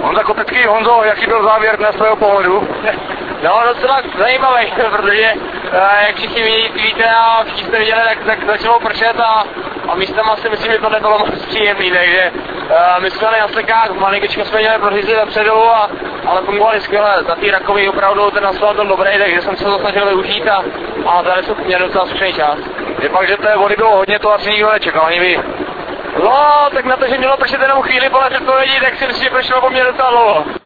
Honza Kopecký, Honzo, jaký byl závěr dnes z tvého pohledu? No, docela zajímavý, protože jak všichni víte a všichni jste viděli, tak začalo pršet a místama si myslím, že to nebylo moc příjemný, takže my jsme na slikách, malinkičko jsme měli prořízli vepředu, ale fungovali skvěle. Za té Rakový opravdu ten asfalt byl dobrý, takže jsem se to snažil využít a tady jsem měl docela slušný čas. Je fakt, že té vody bylo hodně, to asi nikdo nečekal, ani vy. No, tak na to, že mělo pršet jenom chvíli podle předpovědí, tak si myslím, že pršelo po mně docela dlouho.